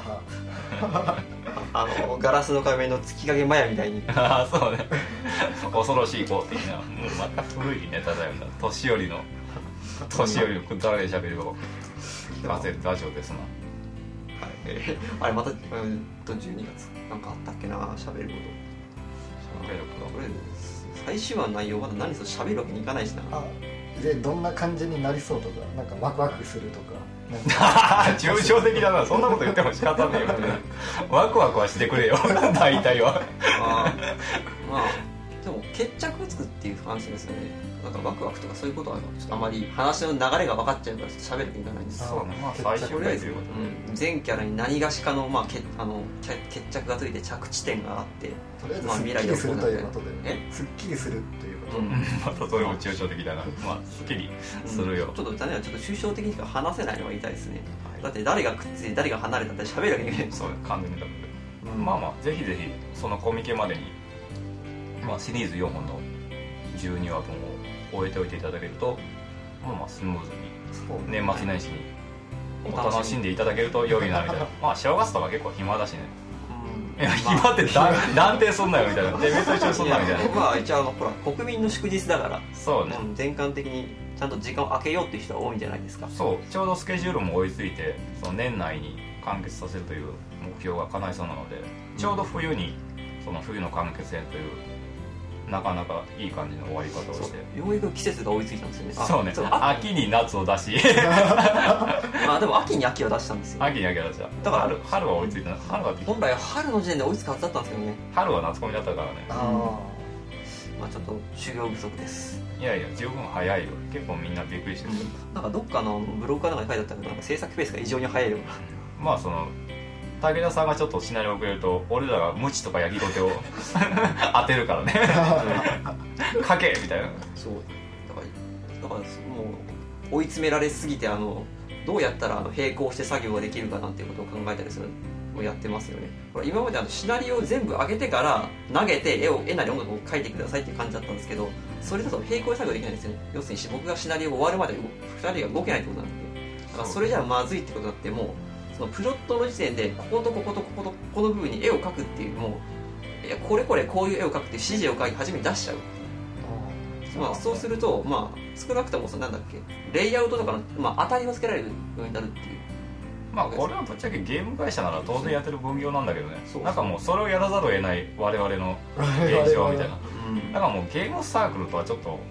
あのガラスの仮面の月影マヤみたいにああそうね恐ろしい子的な、もうまた古いネタだよな、年寄りの年寄りのくだらない喋りを聞かせるラジオですな。 はいえーあれまた、うんとじゅうにがつなんかあったっけな喋るこ喋ることこれ最終話の内容まだ何せ喋るわけにいかないしなあでどんな感じになりそうとかなんかワクワクするとかなんか抽象的だな、そんなこと言っても仕方ねえよワクワクはしてくれよ大体はあーまあでも決着がつくっていう話ですよね。なんかワクワクとかそういうことはちょっとあまり話の流れが分かっちゃうからちょっと喋る気にいかないんですそうね、まあ最終とりあえず、 回ということで、 うん、全キャラに何がしかの,、まあ、けあのけ決着がついて着地点があって、 とりあえずまあすっきりするということで、 えすっきりするということうんまたそれも抽象的だな、まあすっきりするよ、 ちょっと残念なちょっと抽象的にしか話せないのが言いたいですね。だって誰がくっついて誰が離れたって喋るわけにいかない。 そうね、完全にだけど、 うんまあまあぜひぜひそのコミケまでに、まあ、シリーズよんほんのじゅうにわぶんを終えておいていただけると、まあまあスムーズにそう年末年始にお楽しんでいただけると良いなみたいなまあ正月とか結構暇だしね、 うんいやまあ暇ってだ断定すんなよみたいな、てめえと一緒にすんなみたいな、 まあ一応あのほら国民の祝日だから、 そうね、 うん全館的にちゃんと時間を空けようっていう人は多いんじゃないですか。 そうちょうどスケジュールも追いついてその年内に完結させるという目標が叶いそうなので、ちょうど冬にその冬の完結編というなかなかいい感じの終わり方をして、 ようやく季節が追いついたんですよね。あそうねあ秋に夏を出しあでも秋に秋を出したんですよ。 秋に秋を出しただから春春は追いついてない、春は本来は春の時点で追いつくはずだったんですけどね。 春は夏コミだったからね、 あまあちょっと修行不足です。 いやいや十分早いよ、結構みんなびっくりしてる、 なんかどっかのブログかなんかに書いてあったけど、なんか制作ペースが異常に早いよ。 まあその武田さんがちょっとシナリオ遅れると俺らがムチとか焼きごてを当てるからねかけみたいな、 そうだからだからもう追い詰められすぎて、あのどうやったらあの並行して作業ができるかなんていうことを考えたりするのをやってますよね。ほら今まであのシナリオを全部上げてから投げて絵を絵なり音楽を描いてくださいっていう感じだったんですけど、それだと並行で作業できないんですよね。要するに僕がシナリオ終わるまでふたりが動けないってことなんで、だからそれじゃまずいってことだって、もうそのプロットの時点でこことこことこことここの部分に絵を描くっていう、もういやこれこれこういう絵を描くっていう指示を書いて初めに出しちゃう。まあ、そうすると、まあ、少なくともそのなんだっけレイアウトとかの、まあ、当たりをつけられるようになるっていう。 まあこれはぶっちゃけゲーム会社なら当然やってる分業なんだけどね、 そうなんかもうそれをやらざるを得ない我々の現象みたいな、 うんだからもうゲームサークルとはちょっともう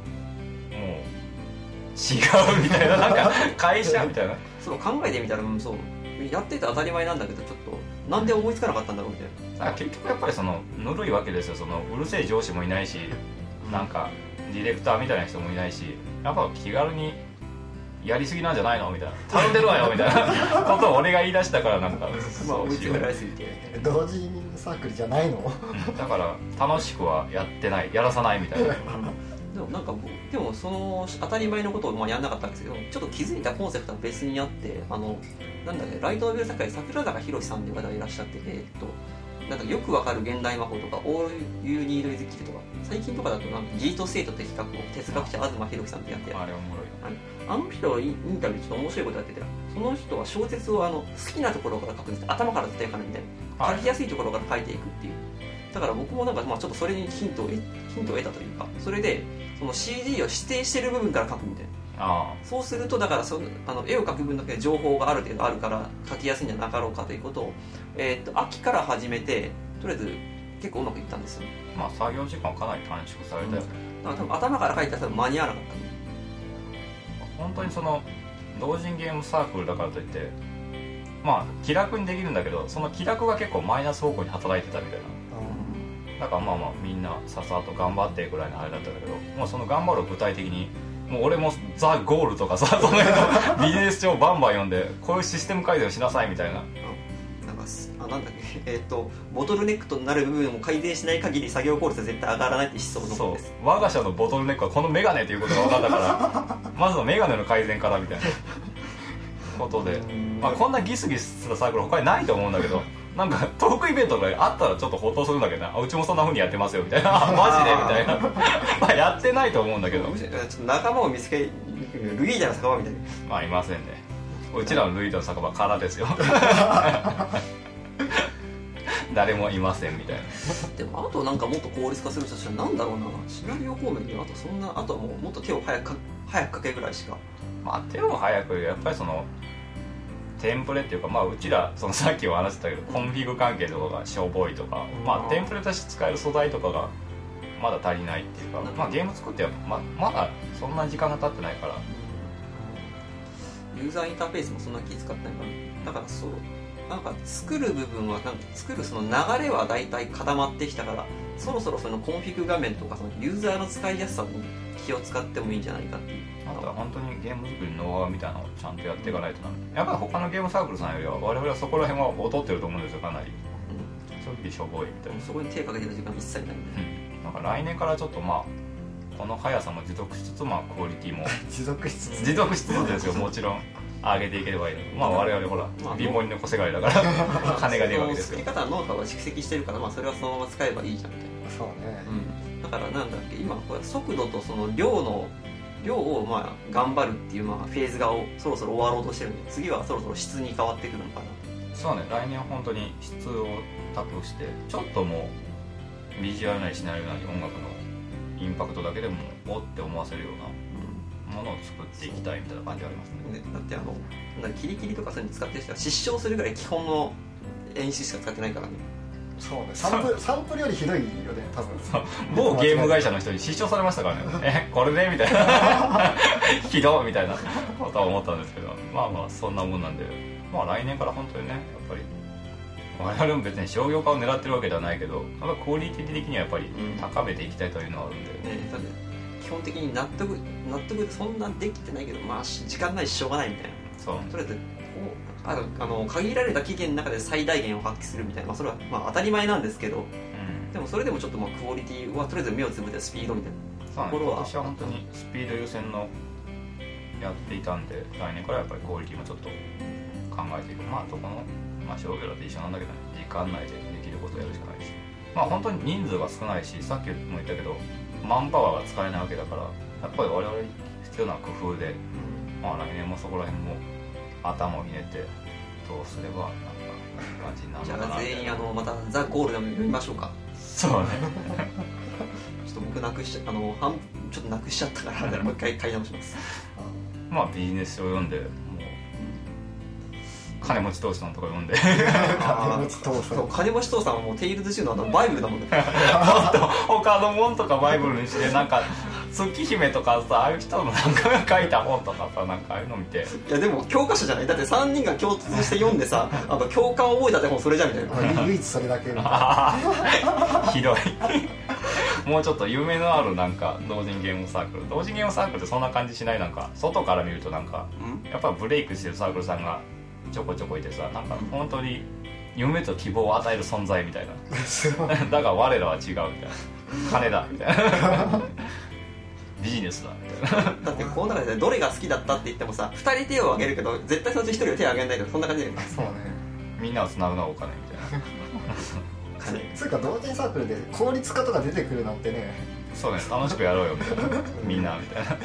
違うみたいな、なんか会社みたいなそう考えてみたら、うんそうやってて当たり前なんだけど、ちょっとなんで思いつかなかったんだろうみたいな。 だから結局やっぱりそのぬるいわけですよ、そのうるせえ上司もいないし、なんかディレクターみたいな人もいないし、やっぱ気軽にやりすぎなんじゃないのみたいな、頼んでるわよみたいなことを俺が言い出したからなんかまあ追いそうしよう詰められすぎて。 同時サークルじゃないのうんだから楽しくはやってない、やらさないみたいなでもなんかでもその当たり前のことをまあやんなかったんですけど、ちょっと気づいたコンセプトは別にあって、あのなんだっけライトノベル作家で桜坂宏さんという方がいらっしゃって、えーっとなんかよくわかる現代魔法とか All You Need Is Kill とか最近とかだとなんかギートステートって企画を哲学者東博樹さんってやってあれおもろいな。 あの人はインタビューちょっと面白いことやってて、その人は小説をあの好きなところから書くんです。頭から絶対書かないみたいな、 はい書きやすいところから書いていくっていう。だから僕もなんかまあちょっとそれにヒントを得ヒントを得たというか、それでその シーディー を指定してる部分から書くみたいな。 あそうするとだからそのあの絵を描く分だけ情報がある程度あるから描きやすいんじゃなかろうかということを、えー、と秋から始めてとりあえず結構うまくいったんですよ。 あ、まあ作業時間かなり短縮されたよね、 だから多分頭から描いたら多分間に合わなかった、 本当にその同人ゲームサークルだからといってまあ気楽にできるんだけど、その気楽が結構マイナス方向に働いてたみたいな。だからまあまあみんなささっと頑張ってぐらいのあれだったんだけど、もうその頑張るを具体的にもう俺もザ・ゴールとかさ、その辺のビジネス書をバンバン読んでこういうシステム改善をしなさいみたいな。 なんかあなんだっけえっ、とボトルネックとなる部分を改善しない限り作業効率は絶対上がらないって思想のそうものです。 我が社のボトルネックはこのメガネということが分かったからまずはメガネの改善からみたいなことで、まあ、こんなギスギスしたサークル他にないと思うんだけど、なんかトークイベントがあったらちょっとほっとするんだけどな、あうちもそんな風にやってますよみたいなマジでみたいなまあやってないと思うんだけど、 むしろちょっと仲間を見つけルイーダーの酒場みたいな。 まあいませんね。うちらのルイーダーの酒場空ですよ誰もいませんみたいな。 でもあとなんかもっと効率化するとしたらなんだろうな、シナリオ方面にはあとそんなあとはもうもっと手を早くか早くかけるぐらいしか。 まあ手を早くやっぱりそのテンプレっていうか、まあうちらそのさっきも話してたけどコンフィグ関係とかがしょぼいとか、まあテンプレとして使える素材とかがまだ足りないっていうか、まあゲーム作ってままだそんな時間が経ってないから、 ユーザーインターフェースもそんな気使ってないから、だからそうなんか作る部分はなんか作るその流れはだいたい固まってきたから、そろそろそのコンフィグ画面とかそのユーザーの使いやすさに気を使ってもいいんじゃないかっていう。 あとは本当にゲーム作りのノウハウみたいなのをちゃんとやっていかないとな。やっぱり他のゲームサークルさんよりは我々はそこら辺は劣ってると思うんですよ、かなり。正直しょぼいみたいな。 そこに手かけてる時間一切ないんで、 うん、なんか来年からちょっとまあこの速さも持続しつつ、まあクオリティも持続しつつ持続しつつですよ、もちろん上げていければいいの。まあ我々ほらまあ貧乏人の小せがりだから金が出るわけですよ。 作り方のノウハウは蓄積してるから、まあそれはそのまま使えばいいじゃんみたいな。 そうね、 うん、だからなんだっけ今これ速度とその量の量をまあ頑張るっていうまあフェーズがそろそろ終わろうとしてるんで、次はそろそろ質に変わってくるのかな。 そうね、来年は本当に質を高くしてちょっともうビジュアルなりシナリオなり音楽のインパクトだけでもおって思わせるようなものを作っていきたいみたいな感じがありますね。 ね、だってあのなんかキリキリとかそういうの使ってる人は失笑するぐらい基本の演出しか使ってないからね。 そうね、サンプルサンプルよりひどいよね多分。 某ゲーム会社の人に失笑されましたからねえこれねみたいなひどいみたいなことは思ったんですけど、まあまあそんなもんなんで、まあ来年から本当にねやっぱり我々も別に商業化を狙ってるわけではないけど、やっぱクオリティ的にはやっぱり高めていきたいというのはあるんで、 ね、だって基本的に納得納得そんなできてないけど、まあ時間ないししょうがないみたいな。 そうとりあえずこうあのあの限られた期限の中で最大限を発揮するみたいな、まあ、それはまあ当たり前なんですけど、 うん、 でもそれでもちょっとまあクオリティはとりあえず目をつぶってスピードみたいそうね、 ところは今年は本当にスピード優先のやっていたんで、来年からやっぱりクオリティもちょっと考えていく。まあどこの、まあ、商業だって一緒なんだけど、ね、時間内でできることをやるしかないし、まあ本当に人数が少ないし、さっきも言ったけどマンパワーが使えないわけだから、やっぱり我々必要な工夫で、まあ来年もそこら辺も頭をひねってどうすればなんかいい感じになるじのかな。 ゃあ全員あのまたザ・ゴールでも読みましょうか。 そうねちょっと僕なくしちゃあの半ちょっとなくしちゃったからもう一回買い直します。 まあビジネス書を読んで、もう金持ち投資さんとか読んで金持ち父さんそう金持ち父さんはもうテイルズ中のあのバイブルだもんね。 もっと他の本とかバイブルにしてなんか月姫とかさ、ああいう人のなんか書いた本とかさ、なんかああいうの見て、 いやでも教科書じゃない、だってさんにんが共通して読んでさあの共感を覚えたって本それじゃんみたいな。 唯一それだけみたいな。 ひどいもうちょっと夢のあるなんか同人ゲームサークル同人ゲームサークルってそんな感じしない？なんか外から見るとなんかやっぱブレイクしてるサークルさんがちょこちょこいてさ、なんか本当に夢と希望を与える存在みたいなだから我らは違うみたいな、金だみたいなビジネスだみたいなだってこの中でどれが好きだったって言ってもさふたり手を挙げるけど絶対そのうちひとりは手を挙げないけど、そんな感じでそうね。 みんなをつなぐのはお金みたいなかね。 つうか同人サークルで効率化とか出てくるなんてね。 そうね、楽しくやろうよみたいなみんなみたいな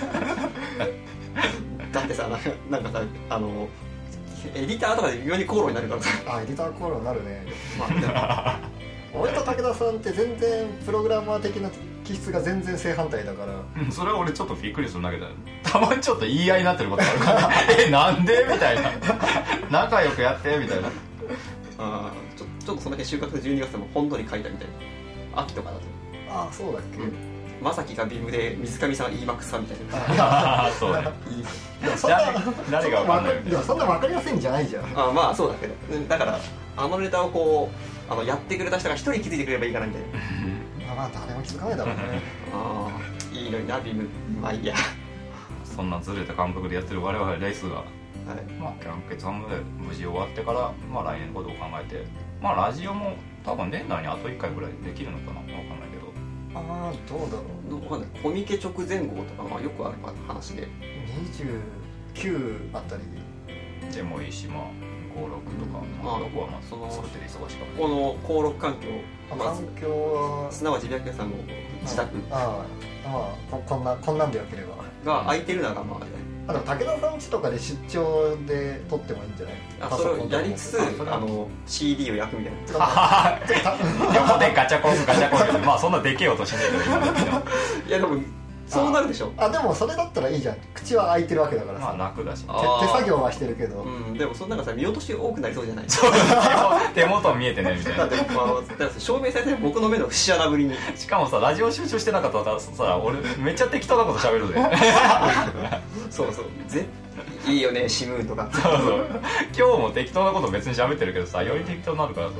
だってさ、なんかなんかさ、あのエディターとかで微妙に口論になるからさ。 あ、エディターコールになるね。 まあ俺と武田さんって全然プログラマー的な気質が全然正反対だから。 うんそれは俺ちょっとびっくりするんだけど、たまにちょっと言い合いになってることあるからえなんでみたいな仲良くやってみたいな。 あちょちょっとその辺就活じゅうにがつでも本当に書いたみたいな。秋とかだとああ、そうだっけ、 うんまさきがビームで水上さん イーマックス さんみたいああそうね。 ないいでもそんな誰誰が分かんないみたいな。 でもそんな分かりやすいんじゃないじゃん。 あまあそうだけど、うんだからあのネタをこうあのやってくれた人が一人気づいてくれればいいかなみたいな。 まあ誰も気づかないだろうね。 ああいいのになビーム。まあいいや。 そんなずれた感覚でやってる我々レースが、 はいまあ、完結版で無事終わってから、まあ、来年のことを考えて、まあ、ラジオも多分年内にあといっかいぐらいできるのかな、分かんないけど。 ああ、どうだろう。 わかんないコミケ直前後とか、まあ、よくある話でにじゅうきゅうあたりでもいいし、まあ、ご、ろくとか、 まあろくはまあそのそれで忙しかった。 この登録環境、ま環境はあ、すなわち白木さんの自宅ああ、まあここんなこんなんでよければ。 が空いてるならまああの武田さん家とかで出張で撮ってもいいんじゃない？ あそれをやりつつあそれはあの シーディー を焼くみたいな。 横でガチャコンガチャコンってまあそんなでけえ音しないけどいいんだけどいやでもそうなるでしょ。 あ、でもそれだったらいいじゃん。口は開いてるわけだからさ、 まあ楽だし、ね、 あ手手作業はしてるけど、 うんでもそのなんかさ見落とし多くなりそうじゃない。 そう手元見えてねみたいな。 だって、まあ、だって証明されてる僕の目の節穴ぶりにしかもさラジオ集中してなかったらさ俺めっちゃ適当なこと喋るぜそうそうぜいいよねシムーンとか。 そうそう今日も適当なこと別に喋ってるけどさより適当になるからさ。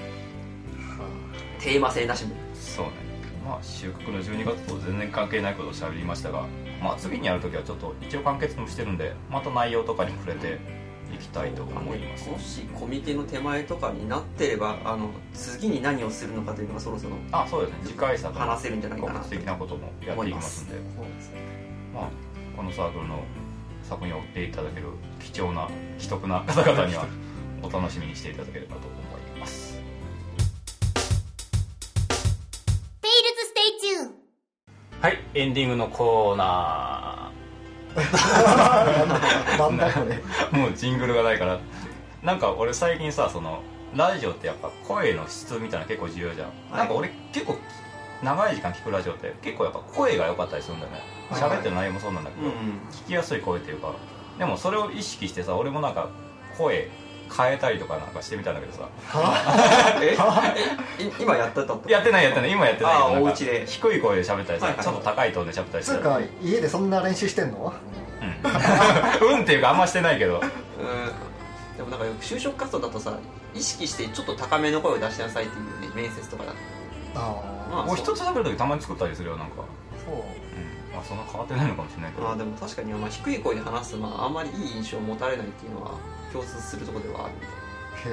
テーマ性なしも。 そうね、まあ収穫のじゅうにがつと全然関係ないことを喋りましたが、まあ次にやるときはちょっと一応完結もしてるんでまた内容とかにも触れていきたいと思います。 もしコミケの手前とかになってればあの次に何をするのかというのがそろそろあ、そうですね、次回作話せるんじゃないかな告知的なこともやっていきますんで、 そうですね。 まあこのサークルの作品を追っていただける貴重な奇特な方々にはお楽しみにしていただければと思います。 テイルズステイチューン。 はい、エンディングのコーナなんだこれ。 ーもうジングルがないから。なんか俺最近さそのラジオってやっぱ声の質みたいなの結構重要じゃん、 はいなんか俺結構長い時間聞くラジオって結構やっぱ声が良かったりするんだよね。 はい喋ってる内容もそうなんだけど、 うん聞きやすい声っていうか、でもそれを意識してさ俺もなんか声変えたりとかなんかしてみたんだけどさ。 ええい今やってたってやってないやってない今やってないけどあーなんかお家で低い声で喋ったりさ、 はいはいちょっと高いトーンで喋ったりしてつうか家でそんな練習してんの？ うんうんっていうかあんましてないけど。 うんでもなんか就職活動だとさ意識してちょっと高めの声を出しなさいっていうね面接とかだとあまあもう一つ喋るときたまに作ったりするよなんか。 あ、そう。 うん、まあそんな変わってないのかもしれないけど。 あーでも確かにまあ低い声で話すと、まあ、あんまりいい印象を持たれないっていうのは共通するところではあるみたいへえ。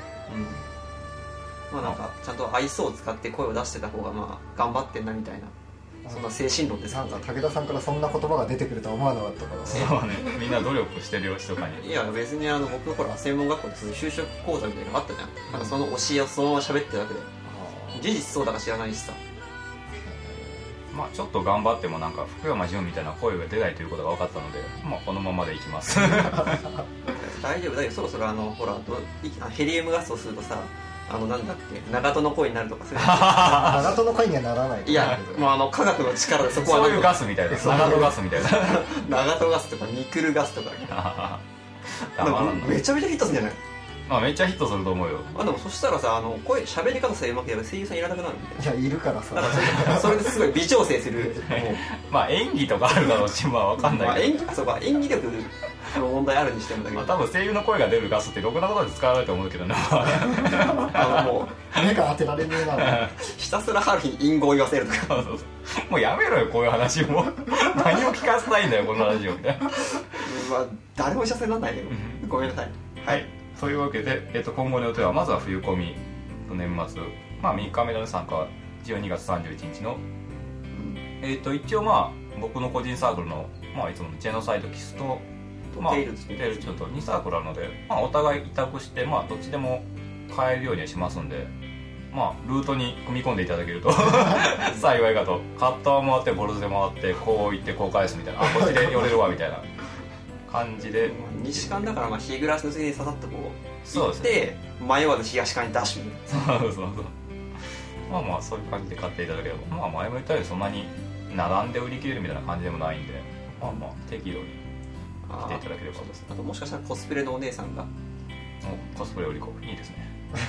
うんまあなんかちゃんと愛想を使って声を出してた方がまあ頑張ってんなみたいなそんな精神論ですなんか武田さんからそんな言葉が出てくるとは思わなかったからさ。 そうね、みんな努力してるよ密かに。 いや別にあの僕の頃は専門学校でそういう就職講座みたいなのがあったじゃん、なんかその教えをそのまま喋ってるだけで事実そうだか知らないしさまあちょっと頑張ってもなんか福山潤みたいな声が出ないということが分かったので、まあこのままでいきます。 大丈夫だよそろそろあのほらどいあヘリウムガスを吸うとさあのなんだっけ長門の声になるとかする長門の会にはならないといや思うけど。 もうあの科学の力でそこはそういうガスみたいな、長野ガスみたいな。 長門ガスとかニクルガスとかたまらんな。 めちゃめちゃヒットするんじゃないまあめっちゃヒットすると思うよ。 あでもそしたらさあの声喋り方さえうまくやれば声優さんいらなくなるみたいいやいるからさ。 なだからそれそれですごい微調整するもうまあ演技とかあるだろうし、まあ分かんまあ、 ないけど、 演技そうか演技力の問題あるにしてもだけど、 まあ多分声優の声が出るガスってろくなことで使わないと思うけどね。 あのも目が当てられねえな。 うひたすらハルに隠語を言わせるとかそうそうそうもうやめろよこういう話も。何を聞かせたいんだよこのラジオみたいな。 まあ誰も幸せにならないけどごめんなさいはい、というわけで、えっと、今後の予定はまずは冬コミ年末、まあ、みっかめの参加はじゅうにがつさんじゅういちにちの、えっと、一応まあ僕の個人サークルの、まあ、いつものジェノサイドキスと、まあ、 テイルズテイルズとにサークルあるので、まあ、お互い委託して、まあ、どっちでも買えるようにはしますんで、 まあルートに組み込んでいただけると幸いかと。カッター回ってボルトで回ってこう行ってこう返すみたいな、あこっちで寄れるわみたいな感じで西館だからまあ日暮らしの次にささっとこうそうですね行って迷わず東館にダッシュみたいな。 そうそうそうまあまあそういう感じで買っていただければ、まあ前も言ったようにそんなに並んで売り切れるみたいな感じでもないんで、まあまあ適度に来ていただければ。 あともしかしたらコスプレのお姉さんがコスプレ売り子いいですね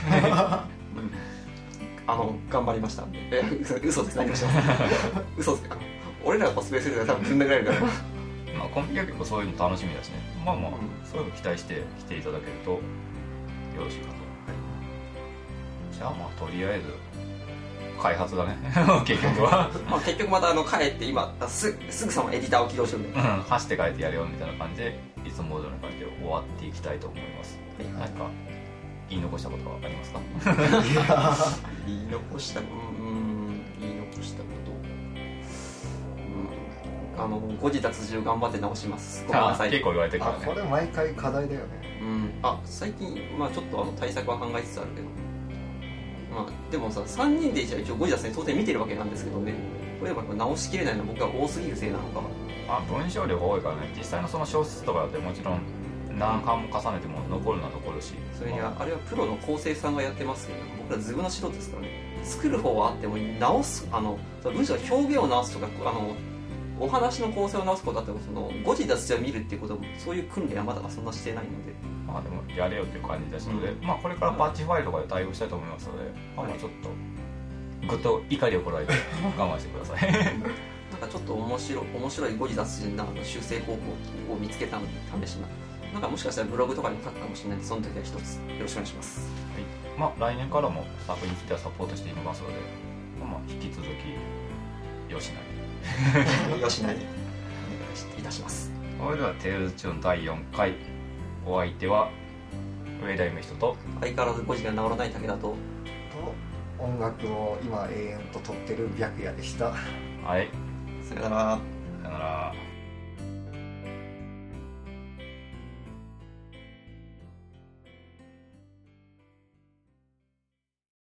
あの頑張りましたんで、え嘘です何もしません嘘ですか。俺らがコスプレすると多分ぶん殴られるからまあコンビニは結構そういうの楽しみだしね、まあまあ、 うんそういうの期待して来ていただけるとよろしいかと、はい、じゃあまあとりあえず開発だね結局はまあ結局またあの帰って今すすぐさまエディターを起動してるんで、 うん走って帰ってやるよみたいな感じでいつも通りの感じで終わっていきたいと思います、はい、何か言い残したことはありますか言い残したうーん言い残したことうんあの誤字脱字を頑張って直します。ごめんなさい。 結構言われてるかあらね。 これ毎回課題だよね。 うんあ最近まあちょっとあの対策は考えつつあるけど、まあでもささんにんでじゃあ一応誤字脱字当然見てるわけなんですけどね、これでもやっぱ直しきれないのは僕が多すぎるせいなのか。 まあ文章量が多いからね、実際のその小説とかだってもちろん何巻も重ねても残るのは残るし、 それにはあれはプロの構成さんがやってますけど、僕らズブの素人ですからね。作る方はあっても直すあの文章の表現を直すとかあのお話の構成を直すことだってもその誤字脱字を見るっていうこともそういう訓練はまだそんなしてないので、 まあでもやれよっていう感じだしので、 うんまあこれからパッチファイルとかで対応したいと思いますので、まあまあちょっとぐっと怒りをこらえて我慢してくださいなんかちょっと面白面白い誤字脱字な修正方法を見つけたので試しななんかもしかしたらブログとかに書くかもしれないので、その時は一つよろしくお願いします。 はい、まあ来年からも作品についてはサポートしていきますので、まあ引き続きよしなりよしなりお願いいたします。 それではテールズチューンだいよんかい、お相手は上田夢人と相変わらず誤字が治らない武田とと音楽を今永遠と撮ってる白夜でした。 はい、 さよなら。 さよなら。